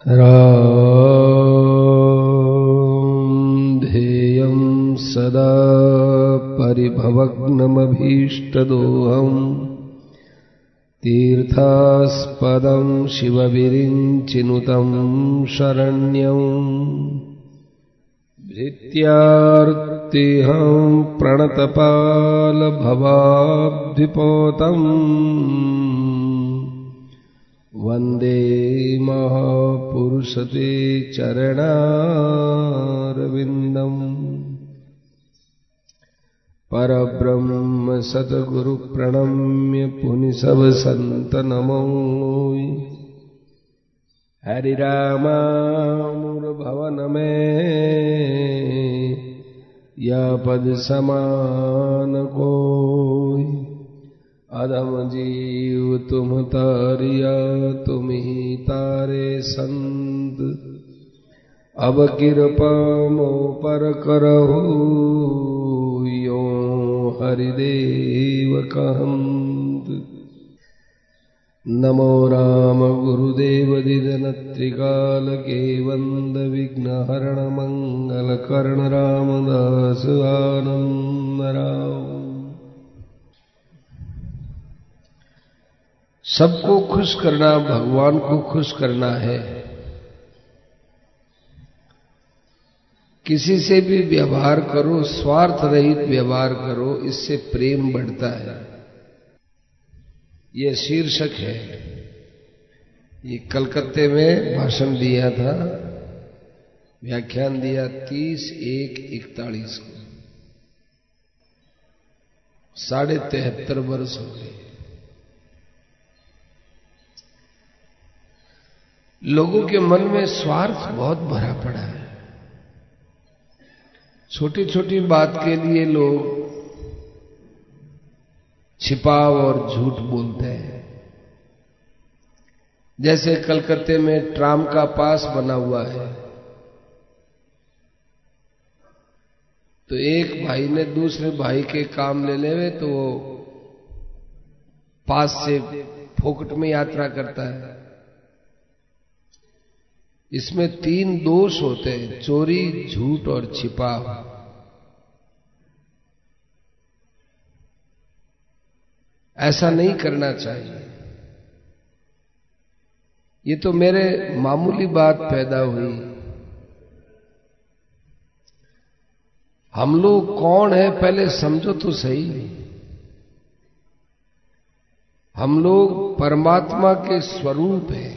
राम ध्येयं सदा परिभवग्नमभीष्टदोहम् तीर्थास्पदं शिवविरिञ्चिनुतं शरण्यम् भृत्यार्तिहं प्रणतपालभवाब्धिपोतम् वन्दे महापुरुषते चरणारविन्दम् परब्रह्म सद्गुरु प्रणम्य पुनि सब संत नमो हरि रामामूल भवन में या पद समान कोई अधम जीव तुम तारिया तुम ही तारे संत अब कृपा मो पर करहु यो हरिदेव कहंत नमो राम गुरुदेव दिदन त्रिकाल के वंद विघ्न हरण मंगल कर्ण रामदास आनंद राम। सबको खुश करना भगवान को खुश करना है। किसी से भी व्यवहार करो, स्वार्थ रहित व्यवहार करो, इससे प्रेम बढ़ता है। यह शीर्षक है। ये कलकत्ते में भाषण दिया था, व्याख्यान दिया 30/1/41 को। 73.5 वर्ष हो गए। लोगों के मन में स्वार्थ बहुत भरा पड़ा है। छोटी छोटी बात के लिए लोग छिपाव और झूठ बोलते हैं। जैसे कलकत्ते में ट्राम का पास बना हुआ है, तो एक भाई ने दूसरे भाई के काम ले लेवे तो वो पास से फोकट में यात्रा करता है। इसमें 3 दोष होते हैं, चोरी, झूठ और छिपाव। ऐसा नहीं करना चाहिए। ये तो मेरे मामूली बात पैदा हुई। हम लोग कौन है पहले समझो तो सही। हम लोग परमात्मा के स्वरूप हैं।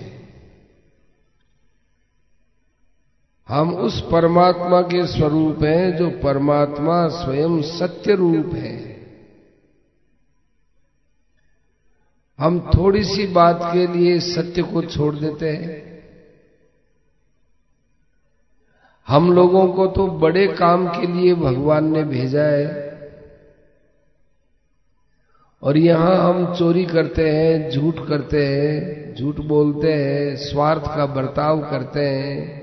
हम उस परमात्मा के स्वरूप हैं जो परमात्मा स्वयं सत्य रूप है। हम थोड़ी सी बात के लिए सत्य को छोड़ देते हैं। हम लोगों को तो बड़े काम के लिए भगवान ने भेजा है, और यहां हम चोरी करते हैं, झूठ करते हैं, झूठ बोलते हैं, स्वार्थ का बर्ताव करते हैं।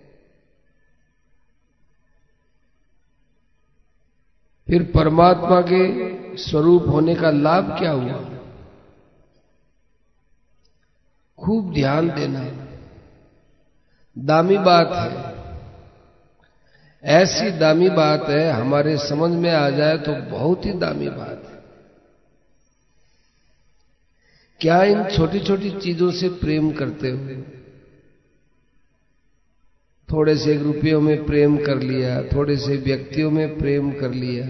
फिर परमात्मा के स्वरूप होने का लाभ क्या हुआ? खूब ध्यान देना, दामी बात है। ऐसी दामी बात है, हमारे समझ में आ जाए तो बहुत ही दामी बात है। क्या इन छोटी छोटी चीजों से प्रेम करते हो? थोड़े से रुपयों में प्रेम कर लिया, थोड़े से व्यक्तियों में प्रेम कर लिया।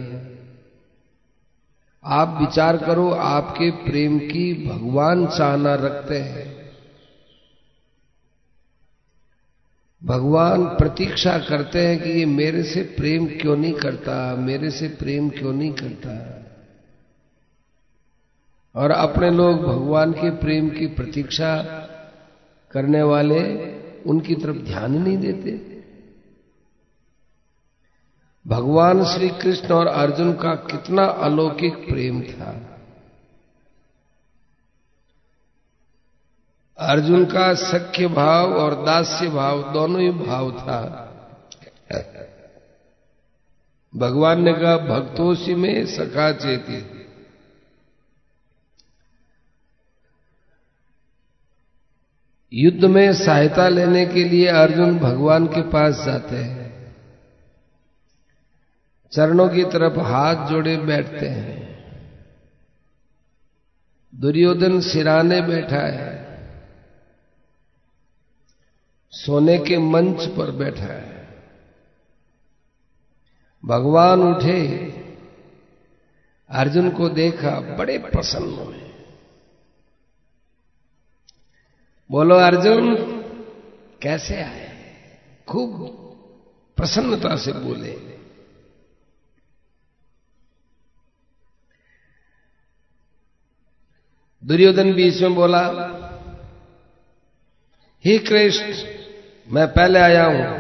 आप विचार करो, आपके प्रेम की भगवान चाहना रखते हैं। भगवान प्रतीक्षा करते हैं कि ये मेरे से प्रेम क्यों नहीं करता, मेरे से प्रेम क्यों नहीं करता। और अपने लोग भगवान के प्रेम की प्रतीक्षा करने वाले उनकी तरफ ध्यान नहीं देते। भगवान श्री कृष्ण और अर्जुन का कितना अलौकिक प्रेम था। अर्जुन का सख्य भाव और दास्य भाव दोनों ही भाव था। भगवान ने कहा भक्तोषि में सखा चेती। युद्ध में सहायता लेने के लिए अर्जुन भगवान के पास जाते हैं, चरणों की तरफ हाथ जोड़े बैठते हैं। दुर्योधन सिराने बैठा है, सोने के मंच पर बैठा है। भगवान उठे, अर्जुन को देखा, बड़े प्रसन्न हुए। बोलो अर्जुन कैसे आए? खूब प्रसन्नता से बोले। दुर्योधन बीच में बोला, हे कृष्ण, मैं पहले आया हूं।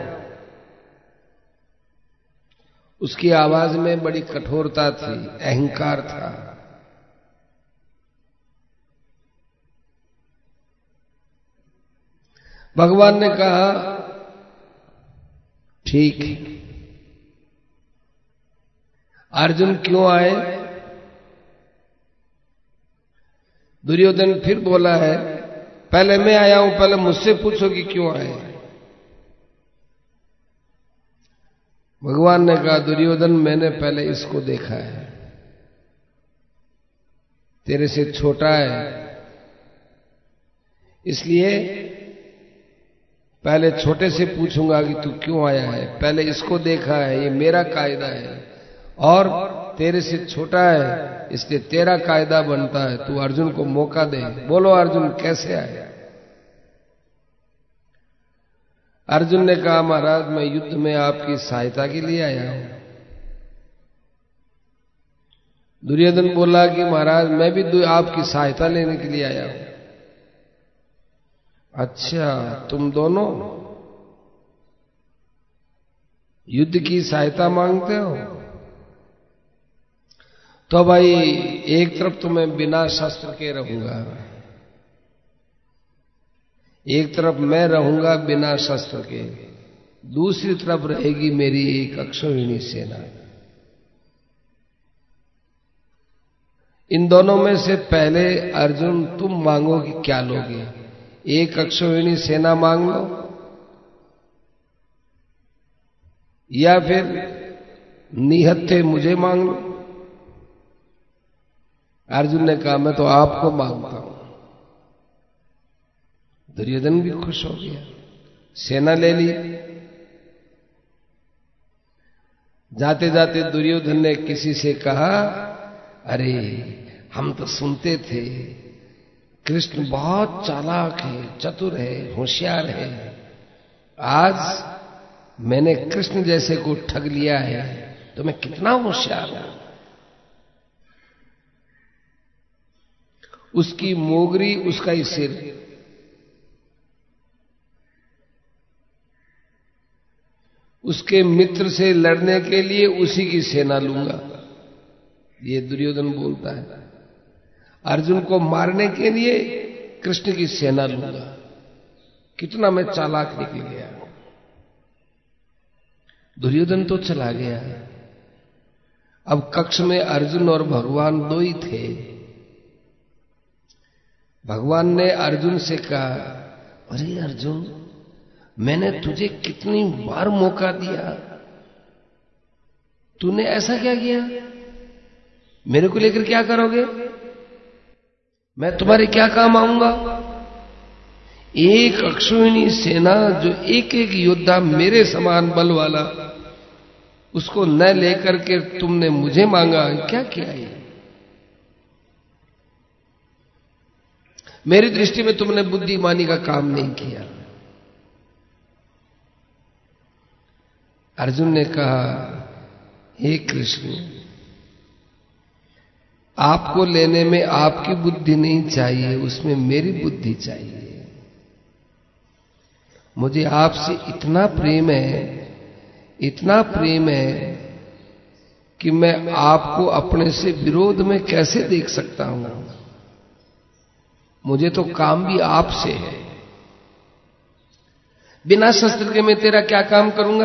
उसकी आवाज में बड़ी कठोरता थी, अहंकार था। भगवान ने कहा, ठीक। अर्जुन क्यों आए? दुर्योधन फिर बोला है, पहले मैं आया हूं, पहले मुझसे पूछो कि क्यों आए। भगवान ने कहा, दुर्योधन मैंने पहले इसको देखा है, तेरे से छोटा है, इसलिए पहले छोटे से पूछूंगा कि तू क्यों आया है। पहले इसको देखा है, ये मेरा कायदा है, और तेरे से छोटा है इसलिए तेरा कायदा बनता है, तू अर्जुन को मौका दे। बोलो अर्जुन कैसे आया? अर्जुन ने कहा, महाराज मैं युद्ध में आपकी सहायता के लिए आया हूं। दुर्योधन बोला कि महाराज मैं भी आपकी सहायता लेने के लिए आया हूं। अच्छा, तुम दोनों युद्ध की सहायता मांगते हो? तो भाई एक तरफ तो मैं बिना शस्त्र के रहूंगा, एक तरफ मैं रहूंगा बिना शस्त्र के, दूसरी तरफ रहेगी मेरी एक अक्षौहिणी सेना। इन दोनों में से पहले अर्जुन तुम मांगो कि क्या लोगे? एक अक्षौहिणी सेना मांग लो, या फिर निहत्थे मुझे मांग लो। अर्जुन ने कहा, मैं तो आपको मांगता हूं। दुर्योधन भी खुश हो गया, सेना ले ली। जाते जाते दुर्योधन ने किसी से कहा, अरे हम तो सुनते थे कृष्ण बहुत चालाक है, चतुर है, होशियार है। आज मैंने कृष्ण जैसे को ठग लिया है, तो मैं कितना होशियार हूं। उसकी मोगरी उसका ही सिर। उसके मित्र से लड़ने के लिए उसी की सेना लूंगा, ये दुर्योधन बोलता है। अर्जुन को मारने के लिए कृष्ण की सेना लूंगा। कितना मैं चालाक निकल गया। दुर्योधन तो चला गया। अब कक्ष में अर्जुन और भगवान दो ही थे। भगवान ने अर्जुन से कहा, अरे अर्जुन, मैंने तुझे कितनी बार मौका दिया, तूने ऐसा क्या किया? मेरे को लेकर क्या करोगे? मैं तुम्हारे क्या काम आऊंगा? एक अक्षौहिणी सेना, जो एक एक योद्धा मेरे समान बल वाला, उसको न लेकर के तुमने मुझे मांगा, क्या किया ये? मेरी दृष्टि में तुमने बुद्धिमानी का काम नहीं किया। अर्जुन ने कहा, हे कृष्ण, आपको लेने में आपकी बुद्धि नहीं चाहिए, उसमें मेरी बुद्धि चाहिए। मुझे आपसे इतना प्रेम है, इतना प्रेम है कि मैं आपको अपने से विरोध में कैसे देख सकता हूं। मुझे तो काम भी आपसे है। बिना शस्त्र के मैं तेरा क्या काम करूंगा?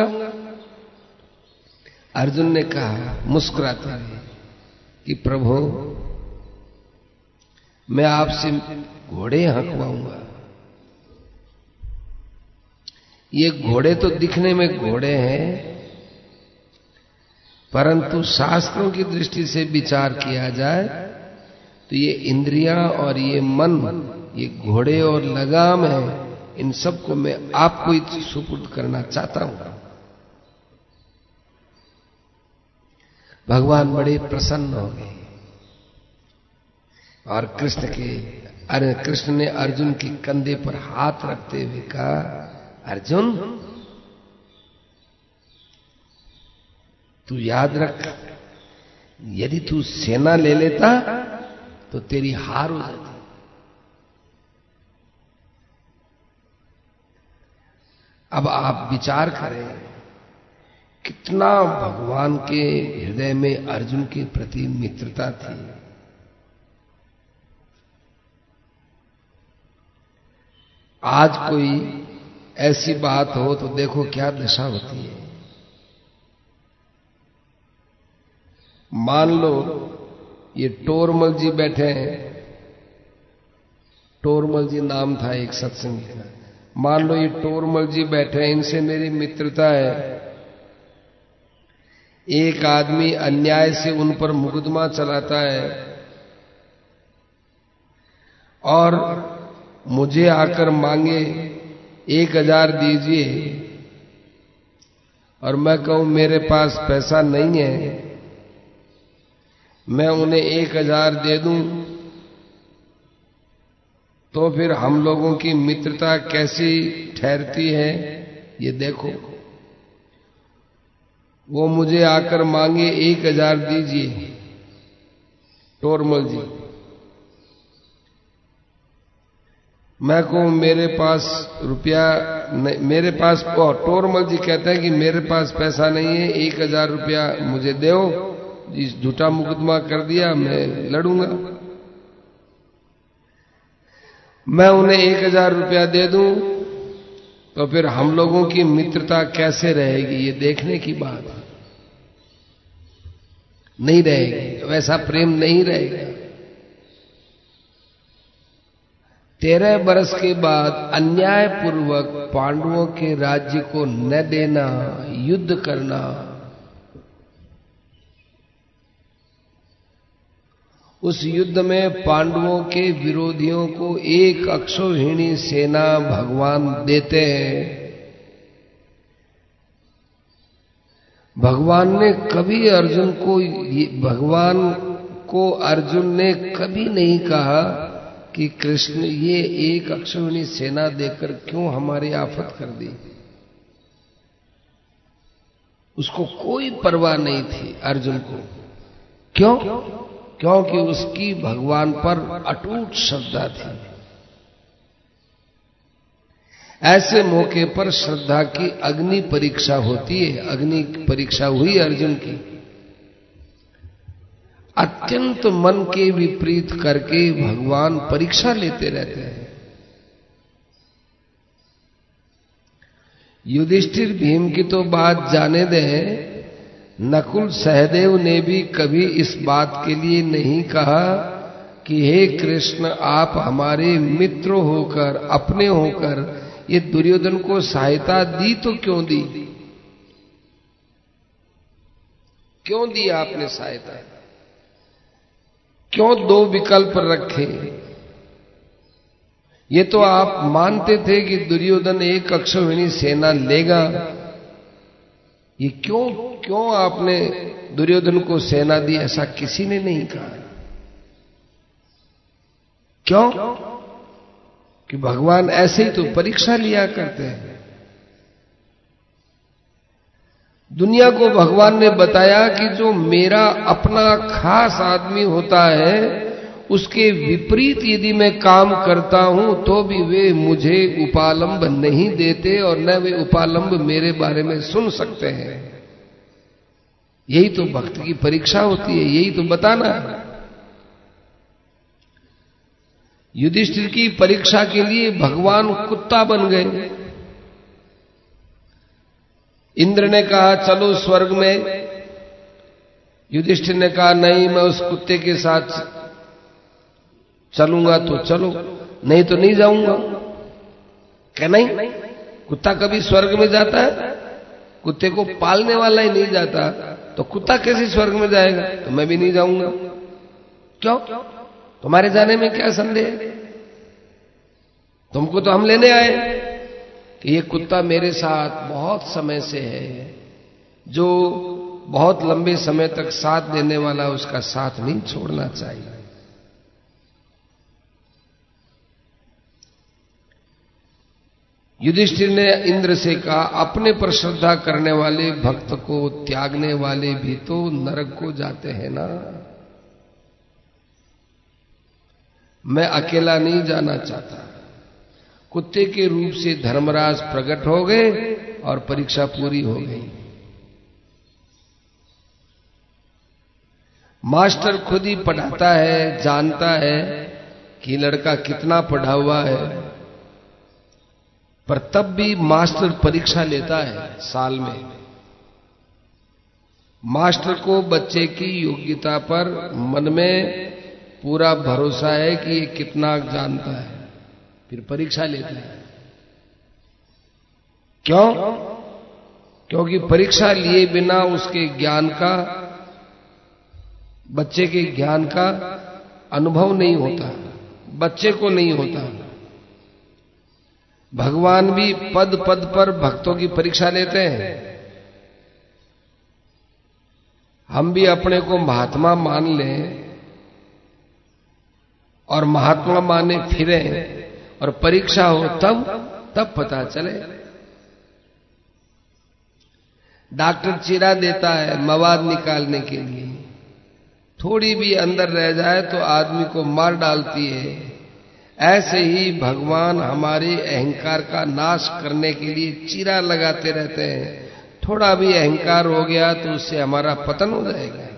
अर्जुन ने कहा मुस्कुराते हुए कि प्रभु, मैं आपसे घोड़े हंकवाऊंगा, ये घोड़े तो दिखने में घोड़े हैं, परंतु शास्त्रों की दृष्टि से विचार किया जाए तो ये इंद्रियां और ये मन, ये घोड़े और लगाम है। इन सबको मैं आपको ही सुपुर्द करना चाहता हूं। भगवान बड़े प्रसन्न हो गए और कृष्ण ने अर्जुन के कंधे पर हाथ रखते हुए कहा, अर्जुन तू याद रख, यदि तू सेना ले लेता तो तेरी हार हो जाती। अब आप विचार करें कितना भगवान के हृदय में अर्जुन के प्रति मित्रता थी। आज कोई ऐसी बात हो तो देखो क्या दशा होती है। मान लो ये टोरमल जी बैठे हैं, टोरमल जी नाम था एक सत्संगी का। मान लो ये टोरमल जी बैठे हैं, इनसे मेरी मित्रता है। एक आदमी अन्याय से उन पर मुकदमा चलाता है और मुझे आकर मांगे 1000 दीजिए और मैं कहूं मेरे पास पैसा नहीं है, मैं उन्हें 1000 दे दूं, तो फिर हम लोगों की मित्रता कैसी ठहरती है ये देखो। वो मुझे आकर मांगे 1000 दीजिए टोरमल जी, मैं कहूं मेरे पास रुपया नहीं, मेरे पास टोरमल जी कहते हैं कि मेरे पास पैसा नहीं है, 1000 रुपया मुझे दो। जिस झूठा मुकदमा कर दिया मैं लड़ूंगा। मैं उन्हें 1000 रुपया दे दूं तो फिर हम लोगों की मित्रता कैसे रहेगी, ये देखने की बात है। नहीं रहेगी, वैसा प्रेम नहीं रहेगा। 13 बरस के बाद अन्यायपूर्वक पांडवों के राज्य को न देना, युद्ध करना, उस युद्ध में पांडवों के विरोधियों को एक अक्षौहिणी सेना भगवान देते हैं। भगवान ने कभी अर्जुन ने कभी नहीं कहा कि कृष्ण ये एक अक्षौहिणी सेना देकर क्यों हमारी आफत कर दी। उसको कोई परवाह नहीं थी अर्जुन को। क्यों? क्योंकि उसकी भगवान पर अटूट श्रद्धा थी। ऐसे मौके पर श्रद्धा की अग्नि परीक्षा होती है। अग्नि परीक्षा हुई अर्जुन की। अत्यंत मन के विपरीत करके भगवान परीक्षा लेते रहते हैं। युधिष्ठिर भीम की तो बात जाने दें, नकुल सहदेव ने भी कभी इस बात के लिए नहीं कहा कि हे कृष्ण आप हमारे मित्र होकर, अपने होकर ये दुर्योधन को सहायता दी तो क्यों दी? क्यों दी आपने सहायता? क्यों 2 विकल्प रखे? ये तो आप मानते थे कि दुर्योधन एक अक्षौहिणी सेना लेगा। ये क्यों आपने दुर्योधन को सेना दी? ऐसा किसी ने नहीं कहा। क्यों? कि भगवान ऐसे ही तो परीक्षा लिया करते हैं। दुनिया को भगवान ने बताया कि जो मेरा अपना खास आदमी होता है उसके विपरीत यदि मैं काम करता हूं तो भी वे मुझे उपालंब नहीं देते और न वे उपालंब मेरे बारे में सुन सकते हैं। यही तो भक्त की परीक्षा होती है, यही तो बताना है। युधिष्ठिर की परीक्षा के लिए भगवान कुत्ता बन गए। इंद्र ने कहा चलो स्वर्ग में। युधिष्ठिर ने कहा नहीं, मैं उस कुत्ते के साथ चलूंगा तो चलो, नहीं तो नहीं जाऊंगा। क्या नहीं? कुत्ता कभी स्वर्ग में जाता है? कुत्ते को पालने वाला ही नहीं जाता तो कुत्ता कैसे स्वर्ग में जाएगा? तो मैं भी नहीं जाऊंगा। क्यों? तुम्हारे जाने में क्या संदेह है? तुमको तो हम लेने आए कि ये कुत्ता मेरे साथ बहुत समय से है, जो बहुत लंबे समय तक साथ देने वाला, उसका साथ नहीं छोड़ना चाहिए। युधिष्ठिर ने इंद्र से कहा, अपने पर श्रद्धा करने वाले भक्त को त्यागने वाले भी तो नरक को जाते हैं ना। मैं अकेला नहीं जाना चाहता। कुत्ते के रूप से धर्मराज प्रकट हो गए और परीक्षा पूरी हो गई। मास्टर खुद ही पढ़ाता है, जानता है कि लड़का कितना पढ़ा हुआ है, पर तब भी मास्टर परीक्षा लेता है साल में। मास्टर को बच्चे की योग्यता पर मन में पूरा भरोसा है कि ये कितना जानता है, फिर परीक्षा लेता है। क्यों? क्योंकि परीक्षा लिए बिना उसके ज्ञान का, बच्चे के ज्ञान का अनुभव नहीं होता, बच्चे को नहीं होता। भगवान भी पद पद पर भक्तों की परीक्षा लेते हैं। हम भी अपने को महात्मा मान लें और महात्मा माने फिरें और परीक्षा हो तब पता चले। डॉक्टर चीरा देता है मवाद निकालने के लिए, थोड़ी भी अंदर रह जाए तो आदमी को मार डालती है। ऐसे ही भगवान हमारे अहंकार का नाश करने के लिए चीरा लगाते रहते हैं। थोड़ा भी अहंकार हो गया तो उससे हमारा पतन हो जाएगा।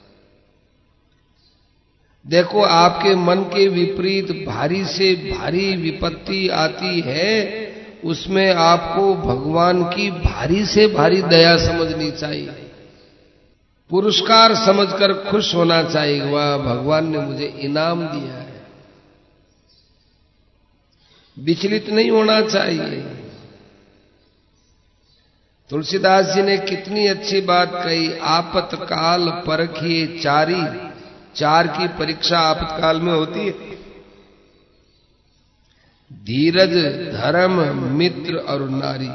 देखो, आपके मन के विपरीत भारी से भारी विपत्ति आती है, उसमें आपको भगवान की भारी से भारी दया समझनी चाहिए, पुरस्कार समझकर खुश होना चाहिए। वाह, भगवान ने मुझे इनाम दिया है। विचलित नहीं होना चाहिए। तुलसीदास जी ने कितनी अच्छी बात कही, आपतकाल परखिए चारी। चार की परीक्षा आपतकाल में होती है, धीरज, धर्म, मित्र और नारी।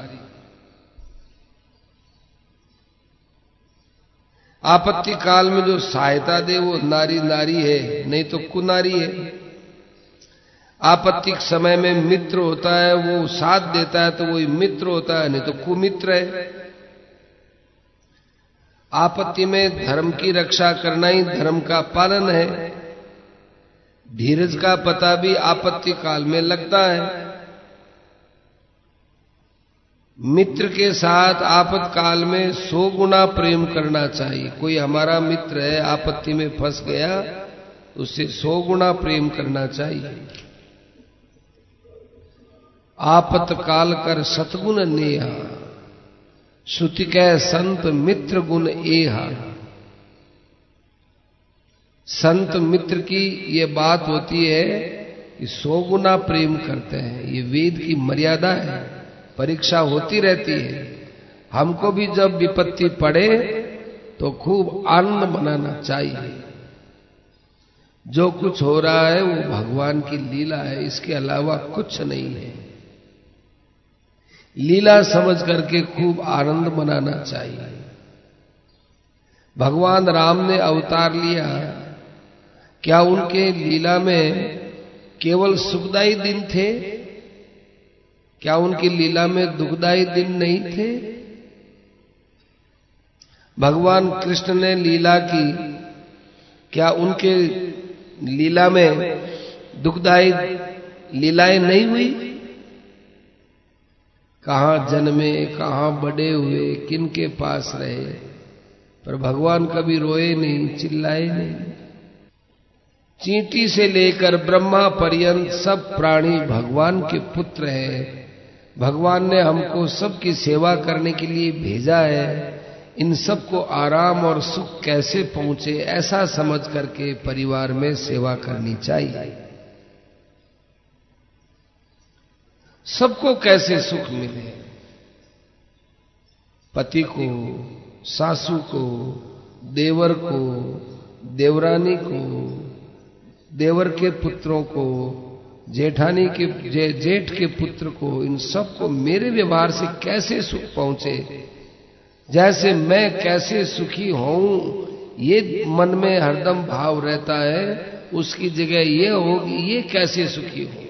आपत्ति काल में जो सहायता दे वो नारी नारी है, नहीं तो कुनारी है। आपत्तिक समय में मित्र होता है, वो साथ देता है तो वही मित्र होता है, नहीं तो कुमित्र है। आपत्ति में धर्म की रक्षा करना ही धर्म का पालन है। धीरज का पता भी आपत्ति काल में लगता है। मित्र के साथ आपातकाल में 100 गुना प्रेम करना चाहिए। कोई हमारा मित्र है, आपत्ति में फंस गया, उससे 100 गुना प्रेम करना चाहिए। आपतकाल कर सतगुण नेहा, श्रुति कह संत मित्र गुण एहा। संत मित्र की ये बात होती है कि 100 गुना प्रेम करते हैं, ये वेद की मर्यादा है। परीक्षा होती रहती है। हमको भी जब विपत्ति पड़े तो खूब आनंद मनाना चाहिए। जो कुछ हो रहा है वो भगवान की लीला है, इसके अलावा कुछ नहीं है। लीला समझ करके खूब आनंद मनाना चाहिए। भगवान राम ने अवतार लिया, क्या उनके लीला में केवल सुखदायी दिन थे? क्या उनकी लीला में दुखदायी दिन नहीं थे? भगवान कृष्ण ने लीला की, क्या उनके लीला में दुखदायी लीलाएं नहीं हुई? कहां जन्मे, कहां बड़े हुए, किनके पास रहे, पर भगवान कभी रोए नहीं, चिल्लाए नहीं। चींटी से लेकर ब्रह्मा पर्यंत सब प्राणी भगवान के पुत्र हैं। भगवान ने हमको सबकी सेवा करने के लिए भेजा है। इन सबको आराम और सुख कैसे पहुंचे, ऐसा समझ करके परिवार में सेवा करनी चाहिए। सबको कैसे सुख मिले, पति को, सासू को, देवर को, देवरानी को, देवर के पुत्रों को, जेठानी के जेठ के पुत्र को, इन सब को मेरे व्यवहार से कैसे सुख पहुंचे, जैसे मैं कैसे सुखी हूं, ये मन में हरदम भाव रहता है। उसकी जगह ये होगी ये कैसे सुखी हो।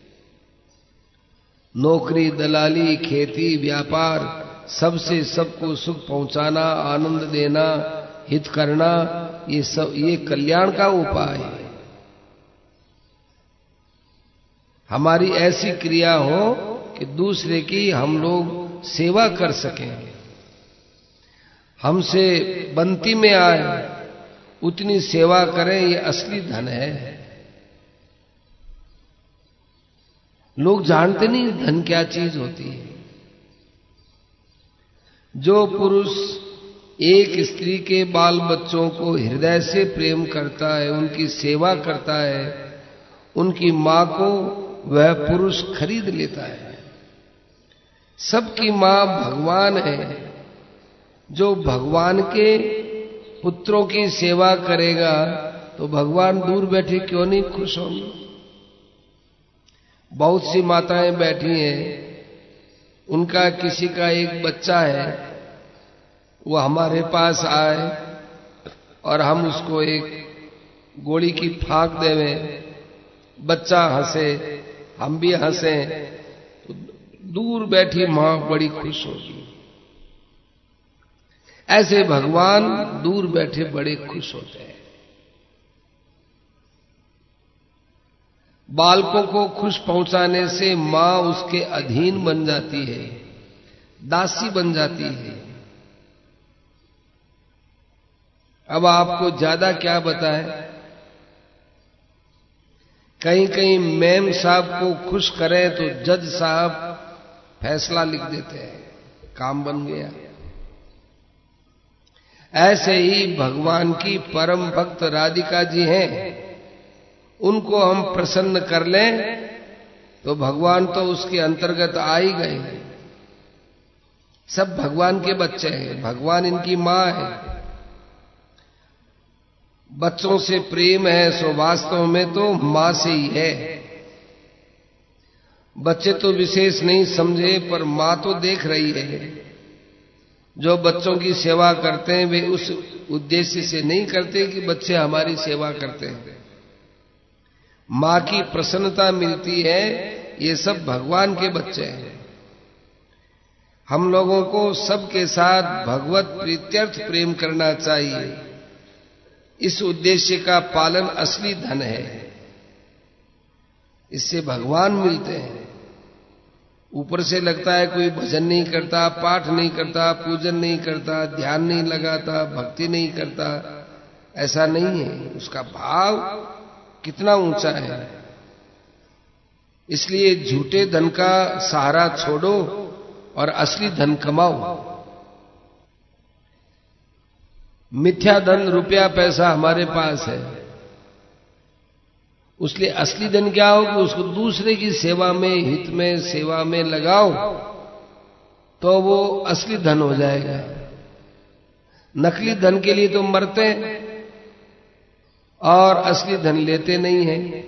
नौकरी, दलाली, खेती, व्यापार, सबसे सबको सुख पहुंचाना, आनंद देना, हित करना, ये कल्याण का उपाय है। हमारी ऐसी क्रिया हो कि दूसरे की हम लोग सेवा कर सकें, हमसे बनती में आए उतनी सेवा करें, ये असली धन है। लोग जानते नहीं धन क्या चीज होती है। जो पुरुष एक स्त्री के बाल बच्चों को हृदय से प्रेम करता है, उनकी सेवा करता है, उनकी मां को वह पुरुष खरीद लेता है। सबकी मां भगवान है। जो भगवान के पुत्रों की सेवा करेगा तो भगवान दूर बैठे क्यों नहीं खुश होंगे। बहुत सी माताएं बैठी हैं, उनका किसी का एक बच्चा है, वो हमारे पास आए और हम उसको एक गोली की फांक देवें, बच्चा हंसे, हम भी हंसे, तो दूर बैठी मां बड़ी खुश होगी। ऐसे भगवान दूर बैठे बड़े खुश होते हैं। बालकों को खुश पहुंचाने से मां उसके अधीन बन जाती है, दासी बन जाती है। अब आपको ज्यादा क्या बताएं, कहीं कहीं मैम साहब को खुश करें तो जज साहब फैसला लिख देते हैं, काम बन गया। ऐसे ही भगवान की परम भक्त राधिका जी हैं, उनको हम प्रसन्न कर लें तो भगवान तो उसके अंतर्गत आ ही गए। सब भगवान के बच्चे हैं, भगवान इनकी मां है। बच्चों से प्रेम है सो वास्तव में तो मां से ही है। बच्चे तो विशेष नहीं समझे, पर मां तो देख रही है। जो बच्चों की सेवा करते हैं वे उस उद्देश्य से नहीं करते कि बच्चे हमारी सेवा करते हैं। मां की प्रसन्नता मिलती है, ये सब भगवान के बच्चे हैं। हम लोगों को सबके साथ भगवत प्रीत्यर्थ प्रेम करना चाहिए। इस उद्देश्य का पालन असली धन है। इससे भगवान मिलते हैं। ऊपर से लगता है कोई भजन नहीं करता, पाठ नहीं करता, पूजन नहीं करता, ध्यान नहीं लगाता, भक्ति नहीं करता, ऐसा नहीं है। उसका भाव कितना ऊंचा है। इसलिए झूठे धन का सहारा छोड़ो और असली धन कमाओ। मिथ्या धन रुपया पैसा हमारे पास है, उसलिए असली धन क्या हो कि उसको दूसरे की सेवा में, हित में, सेवा में लगाओ तो वो असली धन हो जाएगा। नकली धन के लिए तो मरते और असली धन लेते नहीं हैं।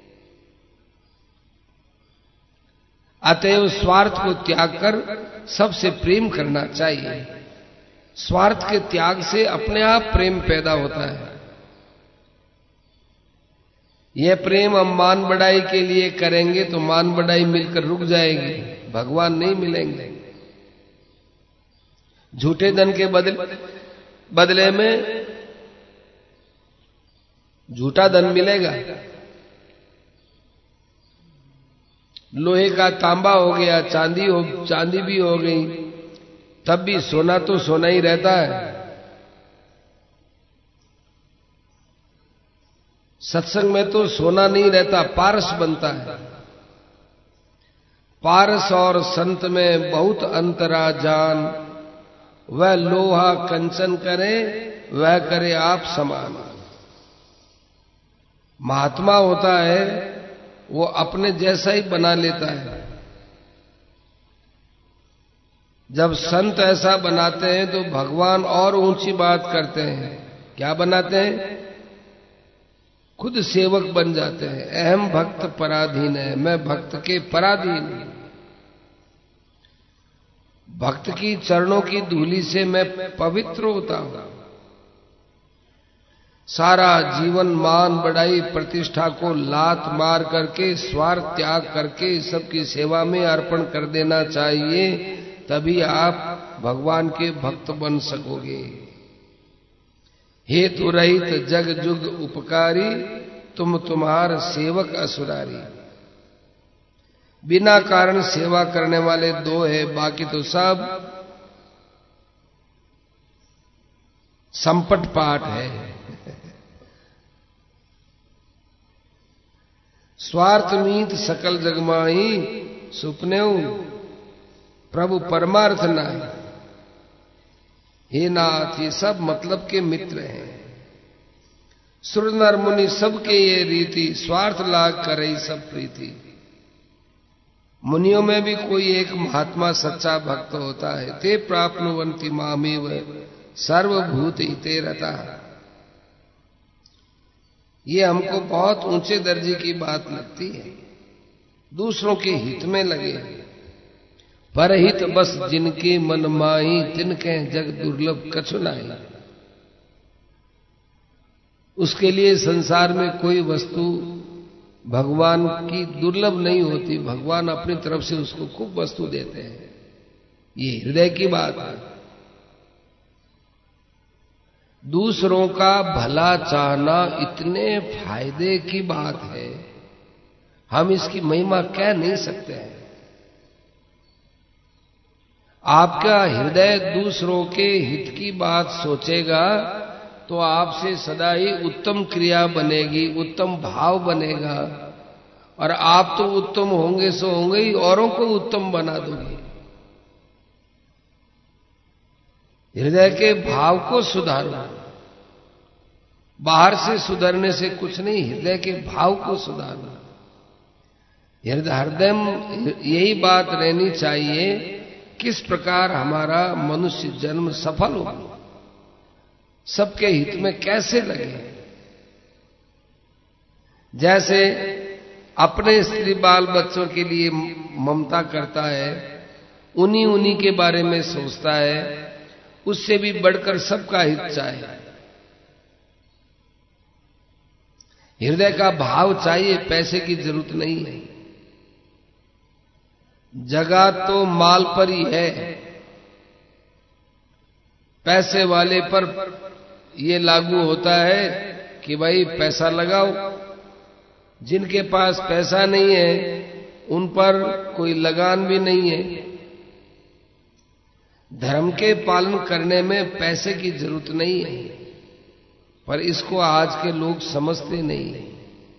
अतएव स्वार्थ को त्याग कर सबसे प्रेम करना चाहिए। स्वार्थ के त्याग से अपने आप प्रेम पैदा होता है। यह प्रेम हम मान बढ़ाई के लिए करेंगे तो मान बढ़ाई मिलकर रुक जाएगी, भगवान नहीं मिलेंगे। झूठे धन के बदले में झूठा धन मिलेगा। लोहे का तांबा हो गया, चांदी भी हो गई, तब भी सोना तो सोना ही रहता है। सत्संग में तो सोना नहीं रहता, पारस बनता है। पारस और संत में बहुत अंतरा जान, वह लोहा कंचन करे वह करे आप समान। महात्मा होता है वो अपने जैसा ही बना लेता है। जब संत ऐसा बनाते हैं तो भगवान और ऊंची बात करते हैं। क्या बनाते हैं? खुद सेवक बन जाते हैं। अहम भक्त पराधीन है, मैं भक्त के पराधीन हूं। भक्त की चरणों की धूलि से मैं पवित्र होता हूं। सारा जीवन मान बढ़ाई प्रतिष्ठा को लात मार करके, स्वार्थ त्याग करके सबकी सेवा में अर्पण कर देना चाहिए, तभी आप भगवान के भक्त बन सकोगे। हेतु रहित जग जुग उपकारी, तुम तुम्हार सेवक असुरारी। बिना कारण सेवा करने वाले दो है, बाकी तो सब संपट पाठ है। स्वार्थ मीत सकल जगमाही, सुपनेऊ प्रभु परमार्थ नाई। हे नाथ, ये सब मतलब के मित्र हैं। सुर नर मुनि सबके ये रीति, स्वार्थ लाग करई सब प्रीति। मुनियों में भी कोई एक महात्मा सच्चा भक्त होता है। ते प्राप्नुवन्ति मामेव सर्वभूत हिते रता। ये हमको बहुत ऊंचे दर्जे की बात लगती है। दूसरों के हित में लगे, परहित बस जिनके मन माही, तिनके जग दुर्लभ कछु नाई। उसके लिए संसार में कोई वस्तु भगवान की दुर्लभ नहीं होती। भगवान अपनी तरफ से उसको खूब वस्तु देते हैं। ये हृदय की बात है। दूसरों का भला चाहना इतने फायदे की बात है, हम इसकी महिमा कह नहीं सकते हैं। आपका हृदय दूसरों के हित की बात सोचेगा तो आपसे सदा ही उत्तम क्रिया बनेगी, उत्तम भाव बनेगा, और आप तो उत्तम होंगे सो होंगे ही, औरों को उत्तम बना दोगे। हृदय के भाव को सुधारो। बाहर से सुधरने से कुछ नहीं, हृदय के भाव को सुधारना। हृदय यही बात रहनी चाहिए, किस प्रकार हमारा मनुष्य जन्म सफल हो, सबके हित में कैसे लगे। जैसे अपने स्त्री बाल बच्चों के लिए ममता करता है, उन्हीं के बारे में सोचता है, उससे भी बढ़कर सबका हित चाहे। हृदय का भाव चाहिए, पैसे की जरूरत नहीं है। जगह तो माल पर ही है, पैसे वाले पर ये लागू होता है कि भाई पैसा लगाओ। जिनके पास पैसा नहीं है उन पर कोई लगान भी नहीं है। धर्म के पालन करने में पैसे की जरूरत नहीं है, पर इसको आज के लोग समझते नहीं है।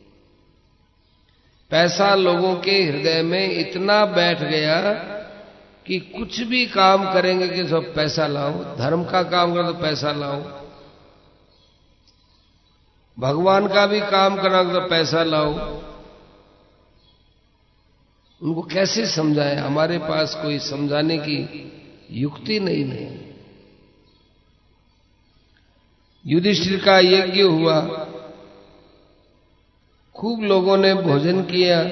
पैसा लोगों के हृदय में इतना बैठ गया कि कुछ भी काम करेंगे कि सब पैसा लाओ, धर्म का काम करो तो पैसा लाओ, भगवान का भी काम करना तो पैसा लाओ। उनको कैसे समझाएं? हमारे पास कोई समझाने की युक्ति नहीं है। युधिष्ठिर का यज्ञ हुआ, खूब लोगों ने भोजन किया,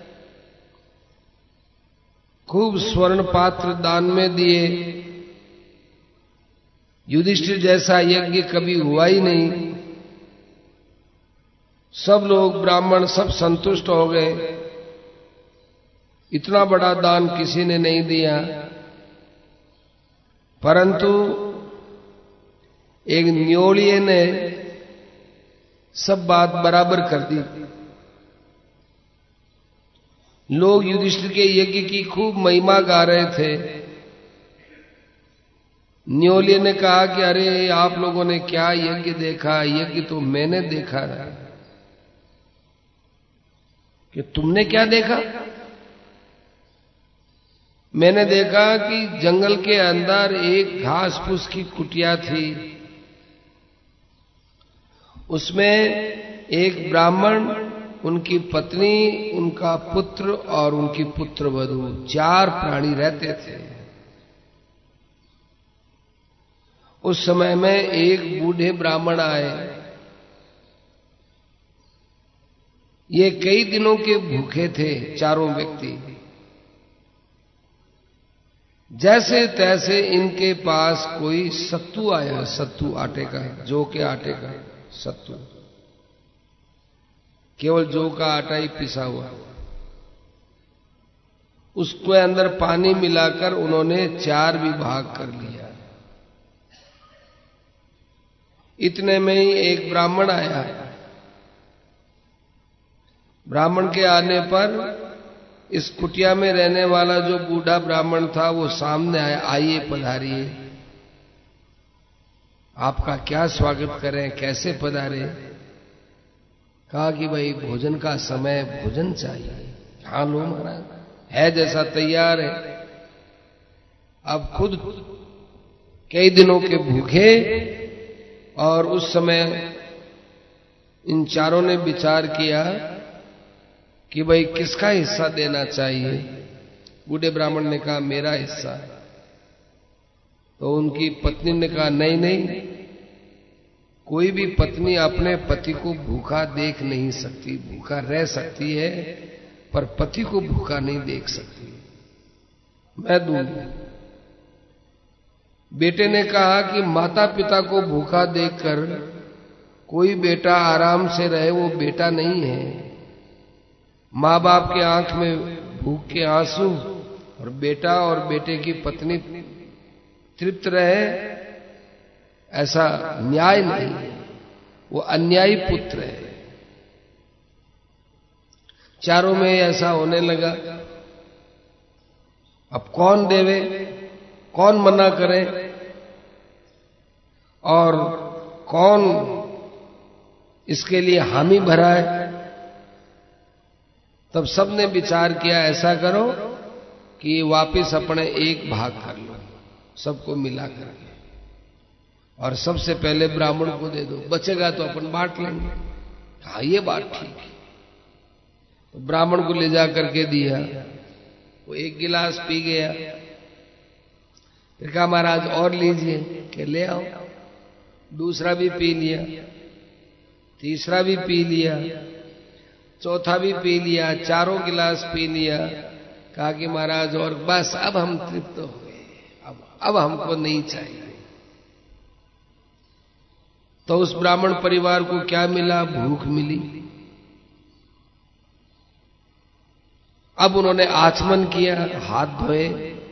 खूब स्वर्ण पात्र दान में दिए। युधिष्ठिर जैसा यज्ञ कभी हुआ ही नहीं। सब लोग ब्राह्मण सब संतुष्ट हो गए। इतना बड़ा दान किसी ने नहीं दिया, परंतु एक न्योलिये ने सब बात बराबर कर दी। लोग युधिष्ठिर के यज्ञ की खूब महिमा गा रहे थे। न्योलिये ने कहा कि अरे आप लोगों ने क्या यज्ञ देखा, यज्ञ तो मैंने देखा है। कि तुमने क्या देखा? मैंने देखा कि जंगल के अंदर एक घास फूस की कुटिया थी, उसमें एक ब्राह्मण, उनकी पत्नी, उनका पुत्र और उनकी पुत्रवधू, 4 प्राणी रहते थे। उस समय में एक बूढ़े ब्राह्मण आए। ये कई दिनों के भूखे थे चारों व्यक्ति। जैसे तैसे इनके पास कोई सत्तू आया, सत्तू आटे का, जौ के आटे का सत्तू, केवल जौ का आटा ही पिसा हुआ। उसके अंदर पानी मिलाकर उन्होंने 4 विभाग कर लिया। इतने में ही एक ब्राह्मण आया। ब्राह्मण के आने पर इस कुटिया में रहने वाला जो बूढ़ा ब्राह्मण था वो सामने आया, आइए पधारिए, आपका क्या स्वागत करें, कैसे पधारे। कहा कि भाई भोजन का समय, भोजन चाहिए। हाँ लो महाराज, है जैसा तैयार है। अब खुद कई दिनों के भूखे, और उस समय इन चारों ने विचार किया कि भाई किसका हिस्सा देना चाहिए। बूढ़े ब्राह्मण ने कहा मेरा हिस्सा। तो उनकी पत्नी ने कहा नहीं नहीं, कोई भी पत्नी अपने पति को भूखा देख नहीं सकती। भूखा रह सकती है पर पति को भूखा नहीं देख सकती, मैं दूंगी। बेटे ने कहा कि माता पिता को भूखा देखकर कोई बेटा आराम से रहे वो बेटा नहीं है। मां बाप के आंख में भूख के आंसू और बेटा और बेटे की पत्नी तृप्त रहे, ऐसा न्याय नहीं है, वो अन्यायी पुत्र है। चारों में ऐसा होने लगा। अब कौन देवे, कौन मना करे और कौन इसके लिए हामी भराए। तब सबने विचार किया ऐसा करो कि वापस अपने एक भाग कर लो, सबको मिला करके, और सबसे पहले ब्राह्मण को दे दो, बचेगा तो अपन बांट लेंगे। हाँ ये बात ठीक है। तो ब्राह्मण को ले जा करके दिया, वो 1 गिलास पी गया। फिर कहा महाराज और लीजिए, कि ले आओ। दूसरा भी पी लिया, तीसरा भी पी लिया, चौथा भी पी लिया, 4 गिलास पी लिया। कहा कि महाराज और बस, अब हम तृप्त हो गए, अब हमको नहीं चाहिए। तो उस ब्राह्मण परिवार को क्या मिला? भूख मिली। अब उन्होंने आचमन किया, हाथ धोए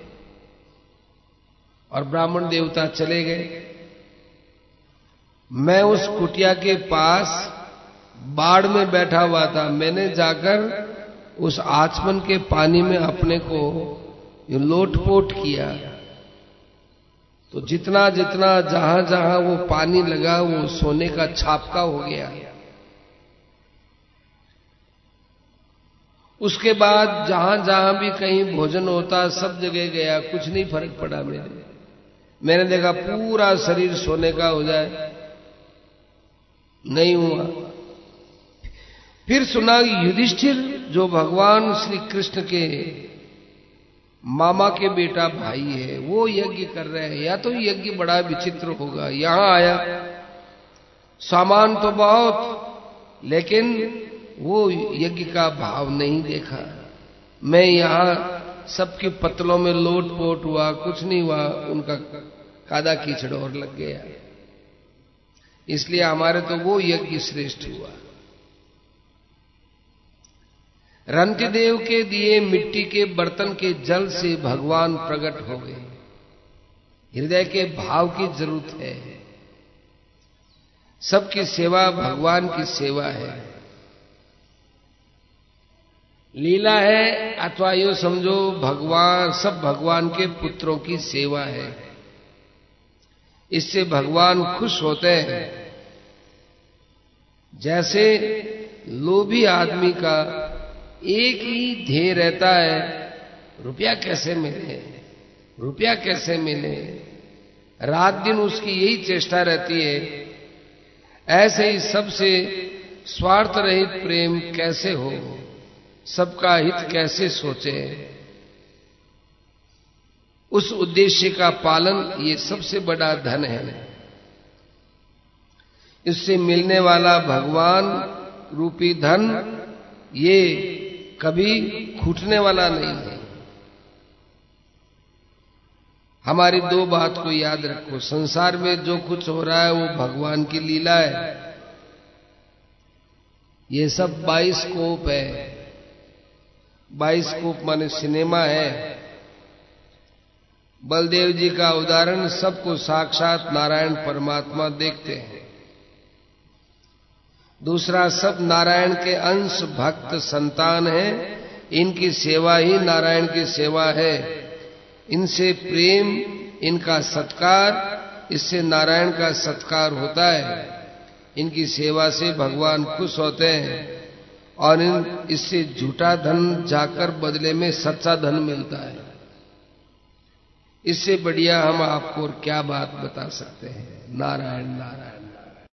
और ब्राह्मण देवता चले गए। मैं उस कुटिया के पास बाड़ में बैठा हुआ था। मैंने जाकर उस आचमन के पानी में अपने को लोटपोट किया, तो जितना जितना जहां जहां वो पानी लगा वो सोने का छापका हो गया। उसके बाद जहां जहां भी कहीं भोजन होता सब जगह गया, कुछ नहीं फर्क पड़ा। मैंने देखा पूरा शरीर सोने का हो जाए, नहीं हुआ। फिर सुना युधिष्ठिर जो भगवान श्री कृष्ण के मामा के बेटा भाई है, वो यज्ञ कर रहे हैं। या तो यज्ञ बड़ा विचित्र होगा। यहां आया, सामान तो बहुत, लेकिन वो यज्ञ का भाव नहीं देखा। मैं यहां सबके पतलों में लोटपोट हुआ, कुछ नहीं हुआ, उनका कादा कीचड़ और लग गया। इसलिए हमारे तो वो यज्ञ श्रेष्ठ हुआ। रंतिदेव के दिए मिट्टी के बर्तन के जल से भगवान प्रकट हो गए। हृदय के भाव की जरूरत है। सबकी सेवा भगवान की सेवा है। लीला है अथवा यो समझो भगवान, सब भगवान के पुत्रों की सेवा है। इससे भगवान खुश होते हैं। जैसे लोभी आदमी का एक ही ध्येय रहता है, रुपया कैसे मिले, रुपया कैसे मिले, रात दिन उसकी यही चेष्टा रहती है। ऐसे ही सबसे स्वार्थ रहित प्रेम कैसे हो, सबका हित कैसे सोचे, उस उद्देश्य का पालन ये सबसे बड़ा धन है। इससे मिलने वाला भगवान रूपी धन ये कभी छूटने वाला नहीं है। हमारी दो बात को याद रखो, संसार में जो कुछ हो रहा है वो भगवान की लीला है। ये सब बाइस्कोप है। बाइस्कोप माने सिनेमा है। बलदेव जी का उदाहरण, सबको साक्षात नारायण परमात्मा देखते हैं। दूसरा, सब नारायण के अंश भक्त संतान हैं, इनकी सेवा ही नारायण की सेवा है। इनसे प्रेम, इनका सत्कार, इससे नारायण का सत्कार होता है। इनकी सेवा से भगवान खुश होते हैं और इससे झूठा धन जाकर बदले में सच्चा धन मिलता है। इससे बढ़िया हम आपको और क्या बात बता सकते हैं। नारायण नारायण।